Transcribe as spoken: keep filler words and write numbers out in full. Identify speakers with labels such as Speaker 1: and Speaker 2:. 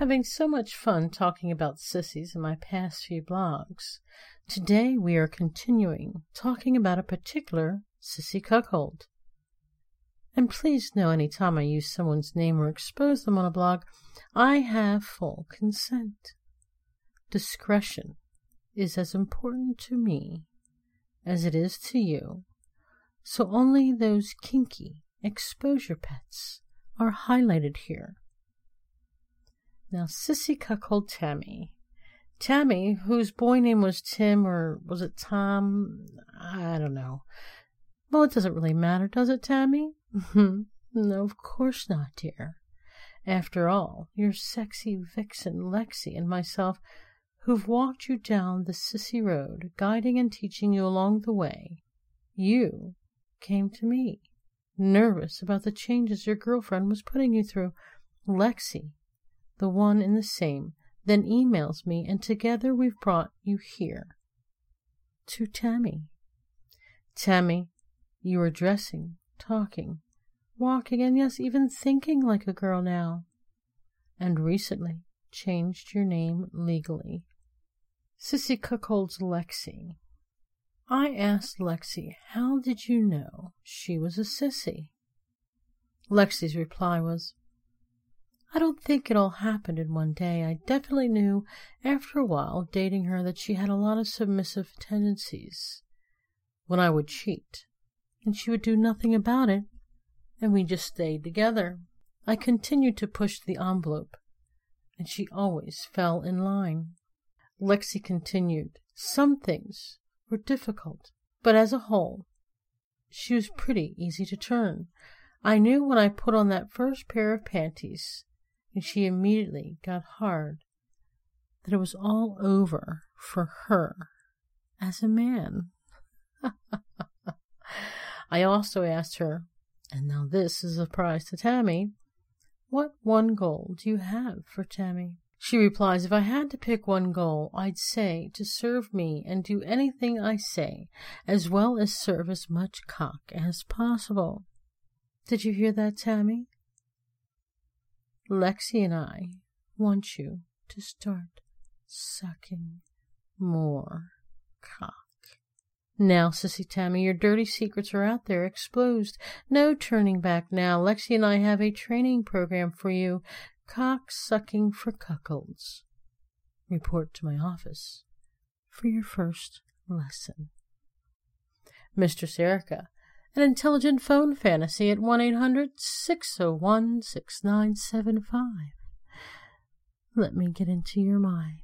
Speaker 1: Having so much fun talking about sissies in my past few blogs, today we are continuing talking about a particular sissy cuckold. And please know any time I use someone's name or expose them on a blog, I have full consent. Discretion is as important to me as it is to you, so only those kinky exposure pets are highlighted here. Now, sissy cuckold Tammy. Tammy, whose boy name was Tim, or was it Tom? I don't know. Well, it doesn't really matter, does it, Tammy? No, of course not, dear. After all, you're sexy vixen Lexi and myself who've walked you down the sissy road, guiding and teaching you along the way. You came to me, nervous about the changes your girlfriend was putting you through. Lexi, the one and the same, then emails me, and together we've brought you here. To Tammy. Tammy, you are dressing, talking, walking, and yes, even thinking like a girl now, and recently changed your name legally. Sissy cuckold's Lexi. I asked Lexi, how did you know she was a sissy? Lexi's reply was, I don't think it all happened in one day. I definitely knew after a while dating her that she had a lot of submissive tendencies. When I would cheat, and she would do nothing about it, and we just stayed together. I continued to push the envelope, and she always fell in line. Lexi continued, some things were difficult, but as a whole, she was pretty easy to turn. I knew when I put on that first pair of panties, and she immediately got hard, that it was all over for her as a man. I also asked her, and now this is a surprise to Tammy, what one goal do you have for Tammy? She replies, if I had to pick one goal, I'd say to serve me and do anything I say, as well as serve as much cock as possible. Did you hear that, Tammy? Lexi and I want you to start sucking more cock. Now, sissy Tammy, your dirty secrets are out there, exposed. No turning back now. Lexi and I have a training program for you. Cock-sucking for cuckolds. Report to my office for your first lesson. Mistress Erica, an intelligent phone fantasy at one eight hundred, six oh one, six nine seven five. Let me get into your mind.